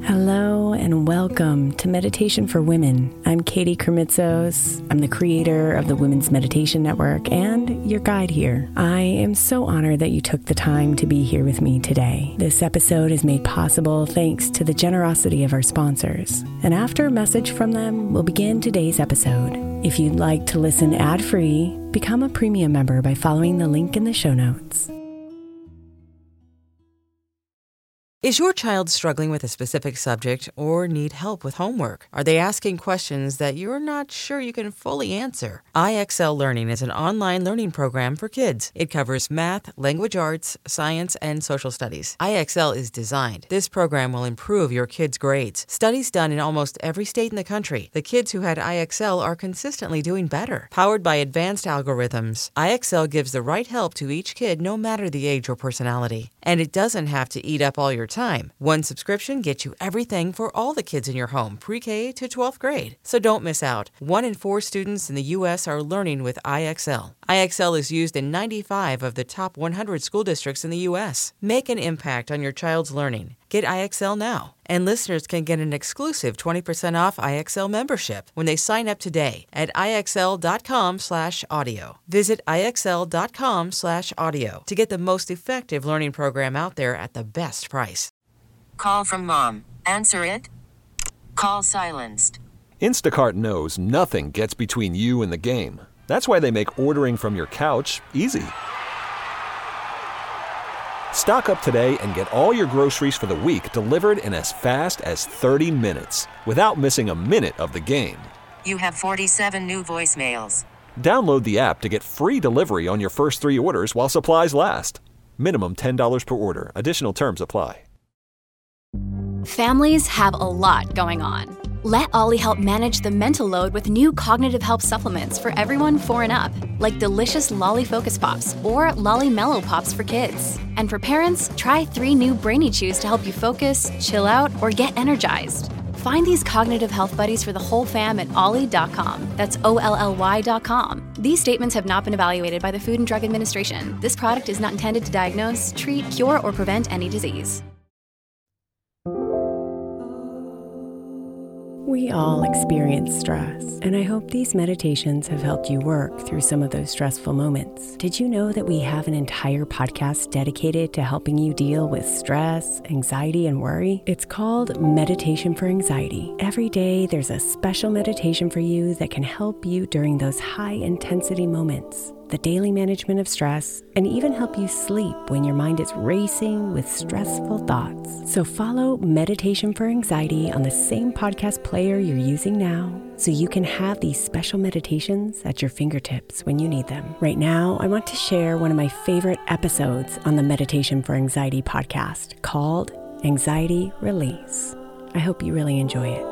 Hello and welcome to Meditation for Women. I'm Katie Kremitzos. I'm the creator of the Women's Meditation Network and your guide here. I am so honored that you took the time to be here with me today. This episode is made possible thanks to the generosity of our sponsors. And after a message from them, we'll begin today's episode. If you'd like to listen ad-free, become a premium member by following the link in the show notes. Is your child struggling with a specific subject or need help with homework? Are they asking questions that you're not sure you can fully answer? IXL Learning is an online learning program for kids. It covers math, language arts, science, and social studies. IXL is designed. This program will improve your kids' grades. Studies done in almost every state in the country. The kids who had IXL are consistently doing better. Powered by advanced algorithms, IXL gives the right help to each kid no matter the age or personality. And it doesn't have to eat up all your time. One subscription gets you everything for all the kids in your home, pre-K to 12th grade. So don't miss out. 1 in 4 students in the U.S. are learning with IXL. IXL is used in 95 of the top 100 school districts in the U.S. Make an impact on your child's learning. Get IXL now. And listeners can get an exclusive 20% off IXL membership when they sign up today at IXL.com/audio. Visit IXL.com/audio to get the most effective learning program out there at the best price. Call from mom. Answer it. Call silenced. Instacart knows nothing gets between you and the game. That's why they make ordering from your couch easy. Stock up today and get all your groceries for the week delivered in as fast as 30 minutes without missing a minute of the game. You have 47 new voicemails. Download the app to get free delivery on your first 3 orders while supplies last. Minimum $10 per order. Additional terms apply. Families have a lot going on. Let Ollie help manage the mental load with new cognitive help supplements for everyone 4 and up, like delicious Lolly Focus Pops or Lolly Mellow Pops for kids. And for parents, try 3 new Brainy Chews to help you focus, chill out, or get energized. Find these cognitive health buddies for the whole fam at ollie.com. That's OLLY.com. These statements have not been evaluated by the Food and Drug Administration. This product is not intended to diagnose, treat, cure, or prevent any disease. We all experience stress, and I hope these meditations have helped you work through some of those stressful moments. Did you know that we have an entire podcast dedicated to helping you deal with stress, anxiety, and worry? It's called Meditation for Anxiety. Every day, there's a special meditation for you that can help you during those high-intensity moments, the daily management of stress, and even help you sleep when your mind is racing with stressful thoughts. So follow Meditation for Anxiety on the same podcast player you're using now so you can have these special meditations at your fingertips when you need them. Right now, I want to share one of my favorite episodes on the Meditation for Anxiety podcast called Anxiety Release. I hope you really enjoy it.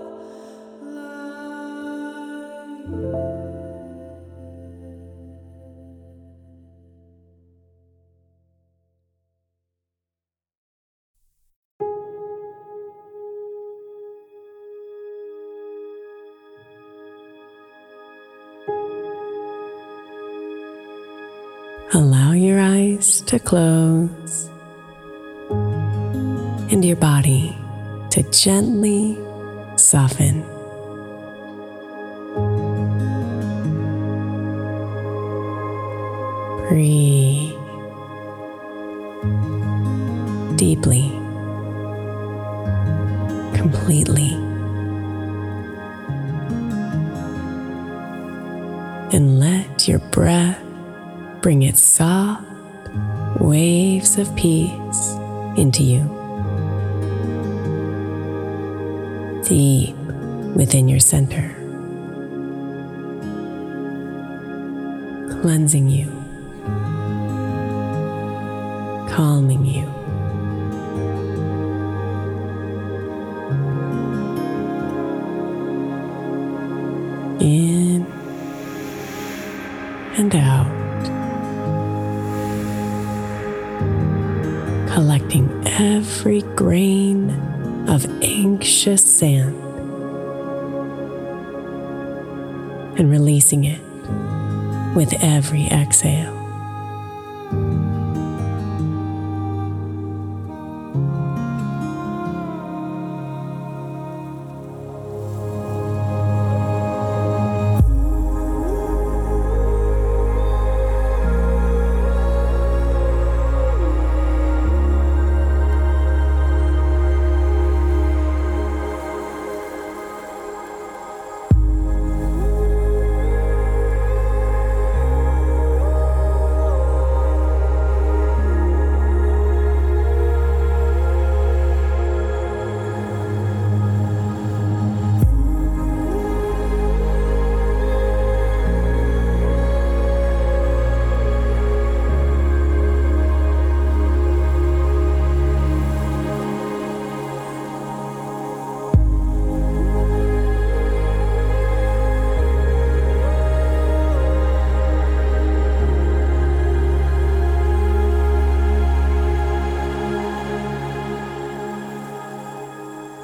Allow your eyes to close and your body to gently soften. Breathe deeply, completely, and let your breath bring its soft waves of peace into you, deep within your center, cleansing you, calming you. In and out. Collecting every grain of anxious sand and releasing it with every exhale.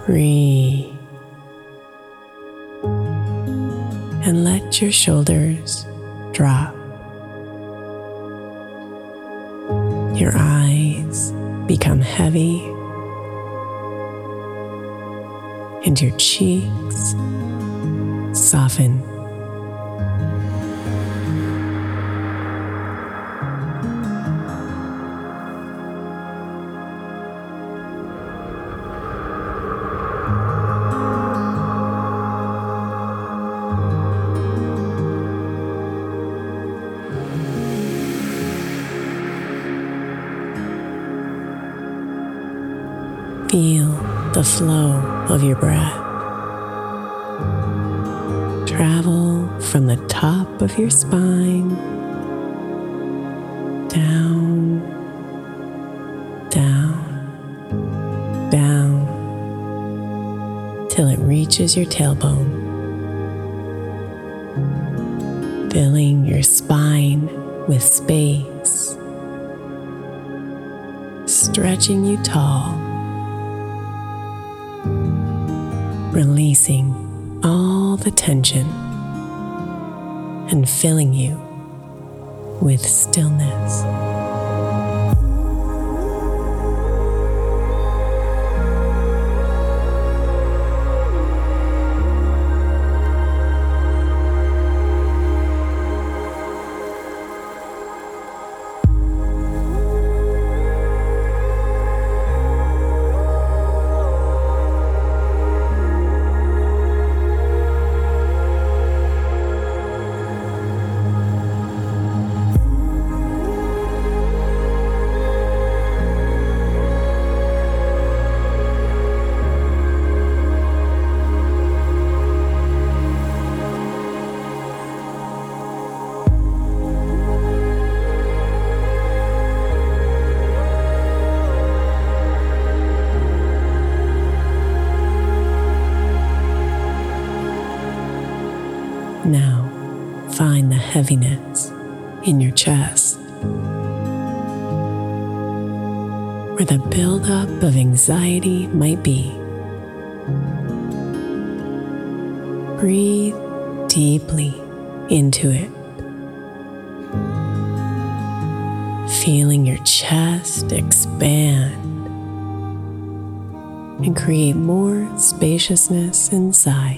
Breathe. And let your shoulders drop. Your eyes become heavy, and your cheeks soften. Feel the flow of your breath travel from the top of your spine down, down, down till it reaches your tailbone, filling your spine with space, stretching you tall, releasing all the tension and filling you with stillness. Now, find the heaviness in your chest, where the buildup of anxiety might be. Breathe deeply into it, feeling your chest expand and create more spaciousness inside.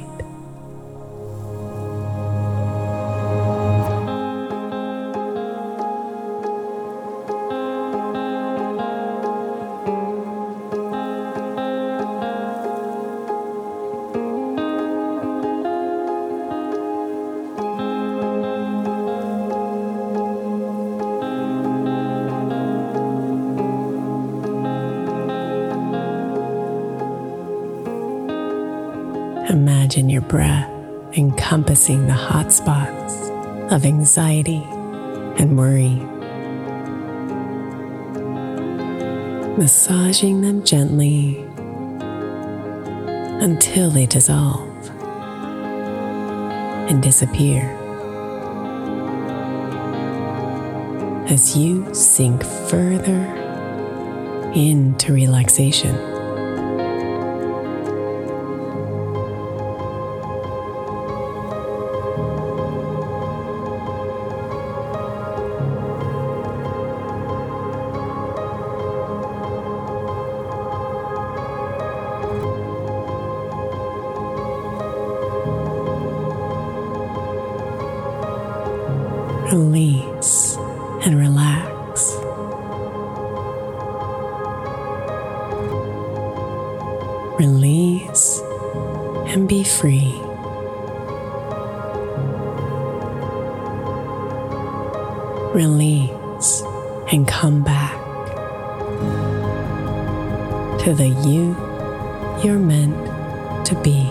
Imagine your breath encompassing the hot spots of anxiety and worry, massaging them gently until they dissolve and disappear as you sink further into relaxation. Release and relax. Release and be free. Release and come back to the you you're meant to be.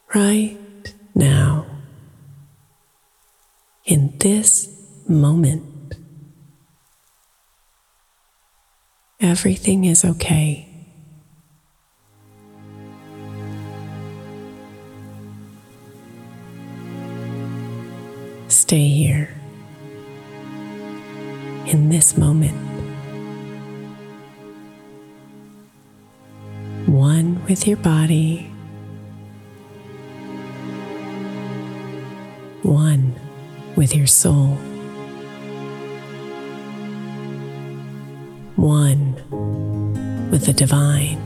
right now, in this moment. Everything is okay. Stay here, in this moment, one with your body, one with your soul, one with the divine.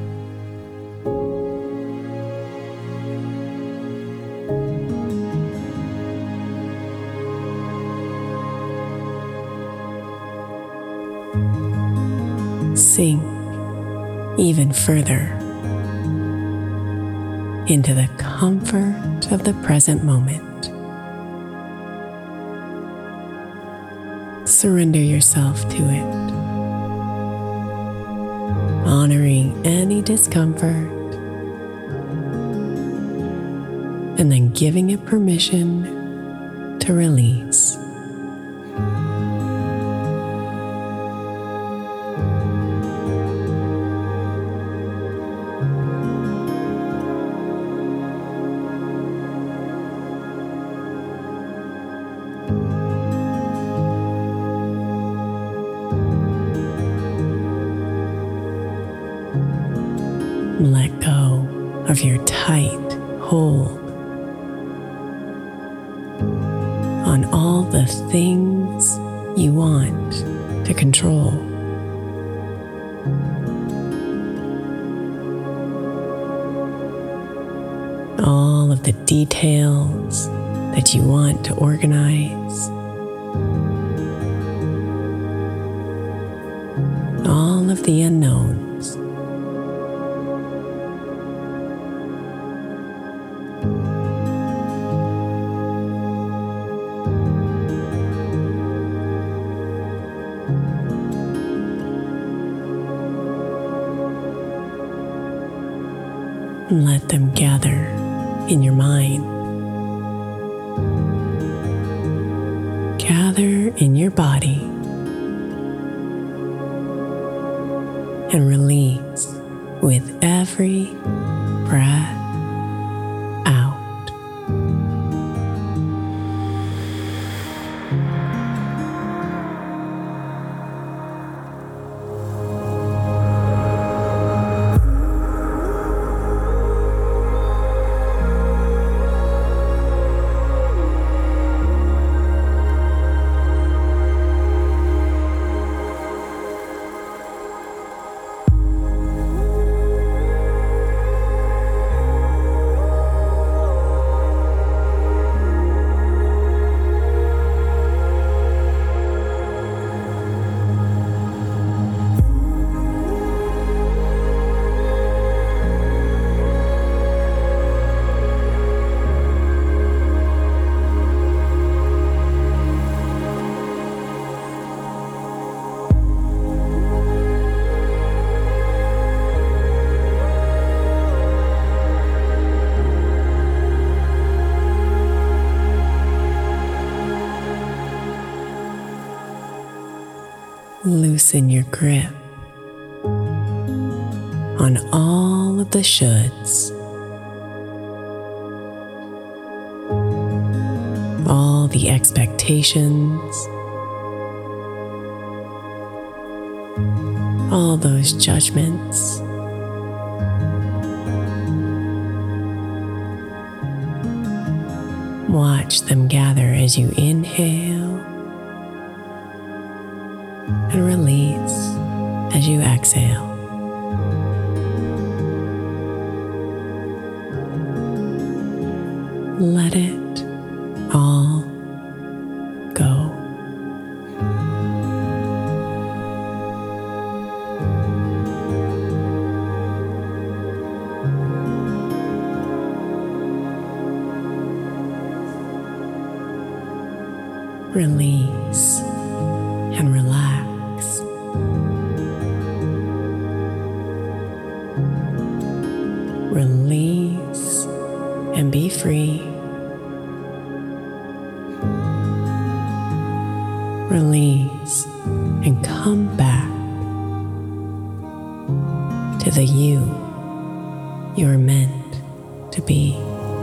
Sink even further into the comfort of the present moment. Surrender yourself to it, honoring any discomfort, and then giving it permission to release. Let go of your tight hold on all the things you want to control. All of the details that you want to organize. All of the unknowns. Let them gather in your mind. Gather in your body and release with every breath out. Loosen your grip on all of the shoulds, all the expectations, all those judgments. Watch them gather as you inhale and release as you exhale. Let it all go. Release and relax. Release and be free. Release and come back to the you you're meant to be.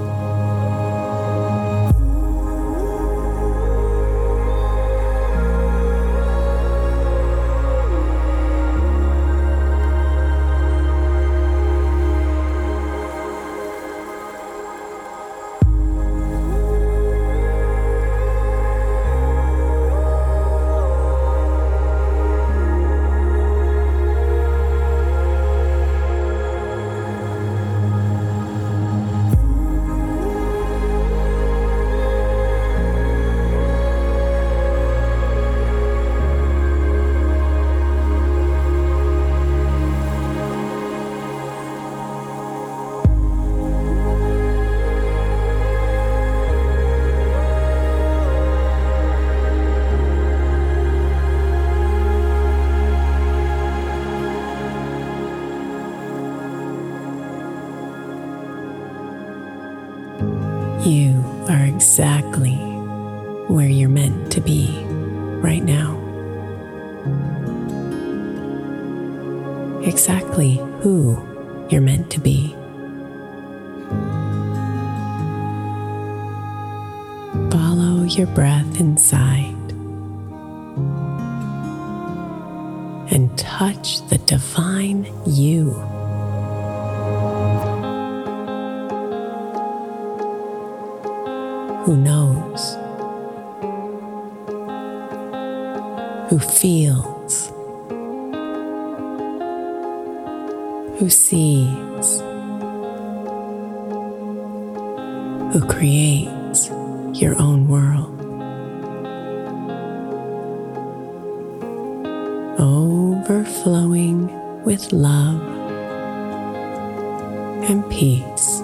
You are exactly where you're meant to be right now. Exactly who you're meant to be. Follow your breath inside and touch the divine you. Who knows, who feels, who sees, who creates your own world, overflowing with love and peace.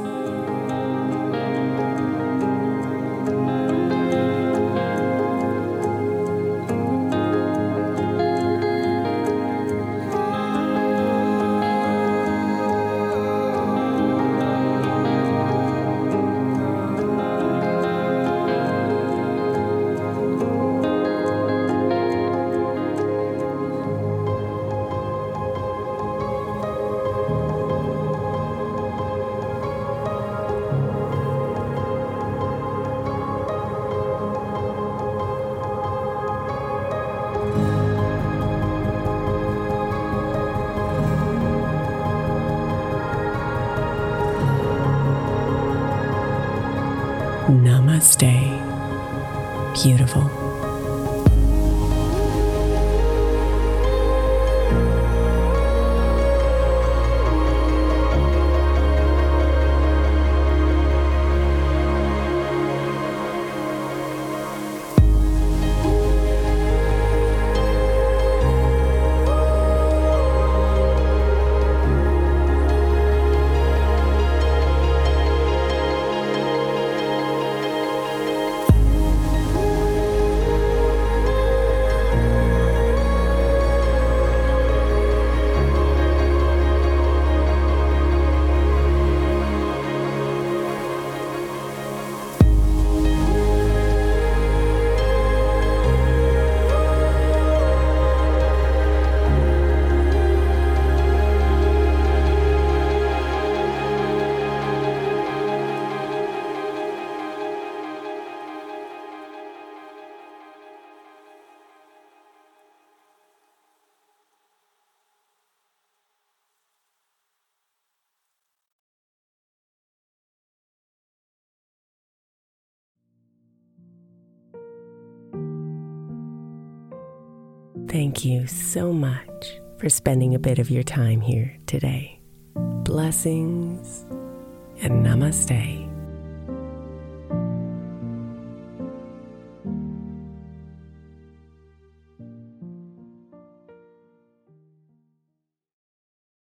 Namaste, beautiful. Thank you so much for spending a bit of your time here today. Blessings and namaste.